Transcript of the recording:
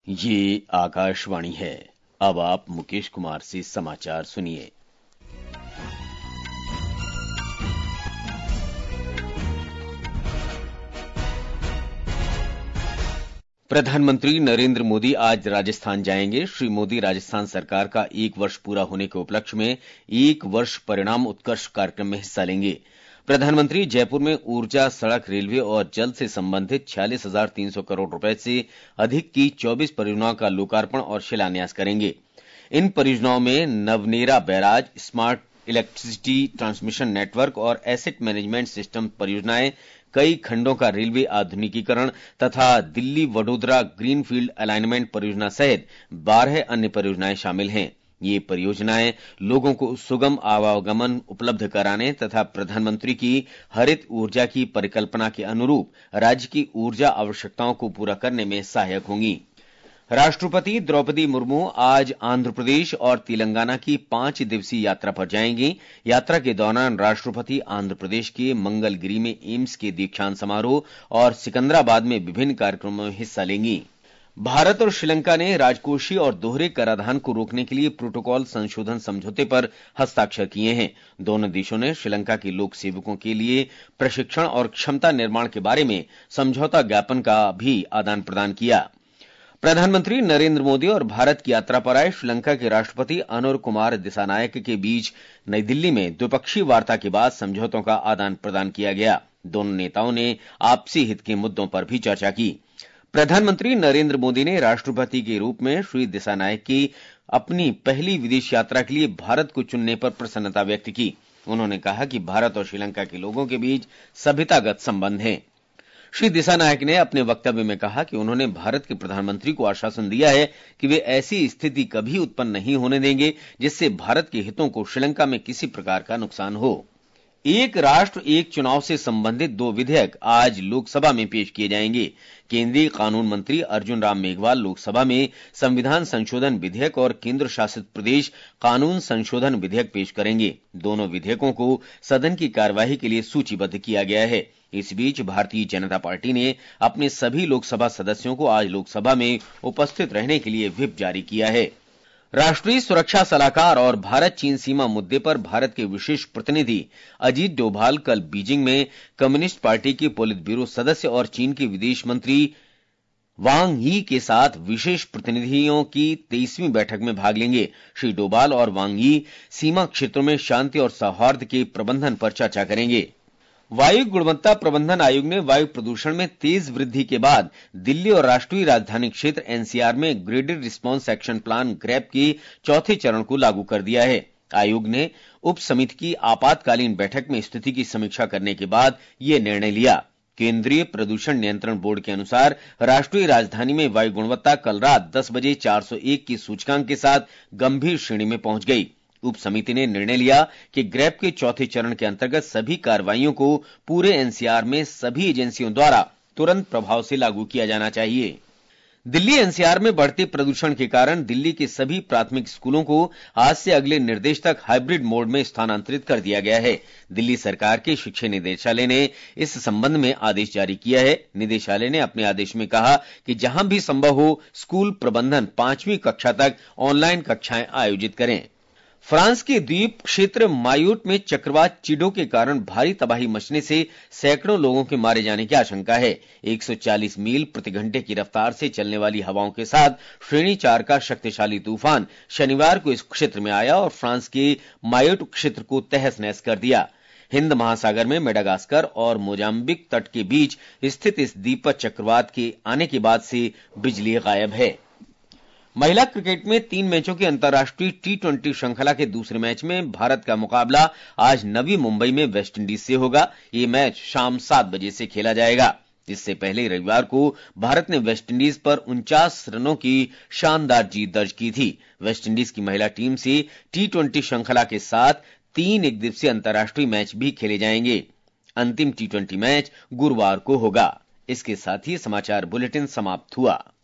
ये आकाशवाणी है। अब आप मुकेश कुमार से समाचार सुनिए। प्रधानमंत्री नरेंद्र मोदी आज राजस्थान जाएंगे। श्री मोदी राजस्थान सरकार का 1 वर्ष पूरा होने के उपलक्ष्य में 1 वर्ष परिणाम उत्कर्ष कार्यक्रम में हिस्सा लेंगे। प्रधानमंत्री जयपुर में ऊर्जा, सड़क, रेलवे और जल से संबंधित 46,300 करोड़ रुपए से अधिक की 24 परियोजनाओं का लोकार्पण और शिलान्यास करेंगे। इन परियोजनाओं में Navnera barrage, smart electricity transmission network और एसेट मैनेजमेंट सिस्टम परियोजनाएं, कई खंडों का रेलवे आधुनिकीकरण तथा दिल्ली वडोदरा ग्रीनफील्ड अलाइनमेंट परियोजना सहित 12 अन्य परियोजनाएं शामिल हैं। ये परियोजनाएं लोगों को सुगम आवागमन उपलब्ध कराने तथा प्रधानमंत्री की हरित ऊर्जा की परिकल्पना के अनुरूप राज्य की ऊर्जा आवश्यकताओं को पूरा करने में सहायक होंगी। राष्ट्रपति द्रौपदी मुर्मू आज आंध्र प्रदेश और तेलंगाना की 5 दिवसीय यात्रा पर जाएंगी। यात्रा के दौरान राष्ट्रपति आंध्र प्रदेश के मंगलगिरी में एम्स के दीक्षांत समारोह और सिकंदराबाद में विभिन्न कार्यक्रमों में हिस्सा लेंगी। भारत और श्रीलंका ने राजकोषीय और दोहरे कराधान को रोकने के लिए प्रोटोकॉल संशोधन समझौते पर हस्ताक्षर किए हैं। दोनों देशों ने श्रीलंका के लोक सेवकों के लिए प्रशिक्षण और क्षमता निर्माण के बारे में समझौता ज्ञापन का भी आदान प्रदान किया। प्रधानमंत्री नरेंद्र मोदी और भारत की यात्रा पर आए श्रीलंका के राष्ट्रपति अनुर कुमार दिसानायक के बीच नई दिल्ली में द्विपक्षीय वार्ता के बाद समझौतों का आदान प्रदान किया गया। दोनों नेताओं ने आपसी हित के मुद्दों पर भी चर्चा की। प्रधानमंत्री नरेंद्र मोदी ने राष्ट्रपति के रूप में श्री दिसानायक की अपनी पहली विदेश यात्रा के लिए भारत को चुनने पर प्रसन्नता व्यक्त की। उन्होंने कहा कि भारत और श्रीलंका के लोगों के बीच सभ्यतागत संबंध हैं। श्री दिसानायक ने अपने वक्तव्य में कहा कि उन्होंने भारत के प्रधानमंत्री को आश्वासन दिया है कि वे ऐसी स्थिति कभी उत्पन्न नहीं होने देंगे जिससे भारत के हितों को श्रीलंका में किसी प्रकार का नुकसान हो। एक राष्ट्र एक चुनाव से संबंधित 2 विधेयक आज लोकसभा में पेश किए जाएंगे। केंद्रीय कानून मंत्री अर्जुन राम मेघवाल लोकसभा में संविधान संशोधन विधेयक और केंद्र शासित प्रदेश कानून संशोधन विधेयक पेश करेंगे। दोनों विधेयकों को सदन की कार्यवाही के लिए सूचीबद्ध किया गया है। इस बीच भारतीय जनता पार्टी ने अपने सभी लोकसभा सदस्यों को आज लोकसभा में उपस्थित रहने के लिए व्हिप जारी किया है। राष्ट्रीय सुरक्षा सलाहकार और भारत चीन सीमा मुद्दे पर भारत के विशेष प्रतिनिधि अजीत डोभाल कल बीजिंग में कम्युनिस्ट पार्टी के पोलित ब्यूरो सदस्य और चीन के विदेश मंत्री वांग यी के साथ विशेष प्रतिनिधियों की 23वीं बैठक में भाग लेंगे। श्री डोभाल और वांग यी सीमा क्षेत्रों में शांति और सौहार्द के प्रबंधन पर चर्चा करेंगे। वायु गुणवत्ता प्रबंधन आयोग ने वायु प्रदूषण में तेज वृद्धि के बाद दिल्ली और राष्ट्रीय राजधानी क्षेत्र एनसीआर में graded response action plan GRAP के 4थे चरण को लागू कर दिया है। आयोग ने उप समिति की आपातकालीन बैठक में स्थिति की समीक्षा करने के बाद यह निर्णय लिया। केंद्रीय प्रदूषण नियंत्रण बोर्ड के अनुसार राष्ट्रीय राजधानी में वायु गुणवत्ता कल रात 10 बजे 401 की सूचकांक के साथ गंभीर श्रेणी में पहुंच गई। उप समिति ने निर्णय लिया कि ग्रैप के 4थे चरण के अंतर्गत सभी कार्रवाइयों को पूरे एनसीआर में सभी एजेंसियों द्वारा तुरंत प्रभाव से लागू किया जाना चाहिए। दिल्ली एनसीआर में बढ़ते प्रदूषण के कारण दिल्ली के सभी प्राथमिक स्कूलों को आज से अगले निर्देश तक हाइब्रिड मोड में स्थानांतरित कर दिया गया है। दिल्ली सरकार के शिक्षा निदेशालय ने इस संबंध में आदेश जारी किया है। निदेशालय ने अपने आदेश में कहा कि जहां भी संभव हो स्कूल प्रबंधन 5वीं कक्षा तक ऑनलाइन कक्षाएं आयोजित करें। फ्रांस के द्वीप क्षेत्र मायोट में चक्रवात चिडो के कारण भारी तबाही मचने से सैकड़ों लोगों के मारे जाने की आशंका है। 140 मील प्रति घंटे की रफ्तार से चलने वाली हवाओं के साथ श्रेणी 4 का शक्तिशाली तूफान शनिवार को इस क्षेत्र में आया और फ्रांस के मायोट क्षेत्र को तहस नहस कर दिया। हिंद महासागर में मेडागास्कर और मोजाम्बिक तट के बीच स्थित इस द्वीप पर चक्रवात के आने के बाद से बिजली गायब है। महिला क्रिकेट में 3 मैचों की अंतर्राष्ट्रीय टी20 श्रृंखला के दूसरे मैच में भारत का मुकाबला आज नवी मुंबई में वेस्टइंडीज से होगा। ये मैच शाम 7 बजे से खेला जाएगा। इससे पहले रविवार को भारत ने वेस्टइंडीज पर 49 रनों की शानदार जीत दर्ज की थी। वेस्टइंडीज की महिला टीम से टी20 श्रृंखला के साथ 3 एकदिवसीय अंतर्राष्ट्रीय मैच भी खेले जाएंगे। अंतिम टी20 मैच गुरुवार को होगा। इसके साथ ही समाचार बुलेटिन समाप्त हुआ।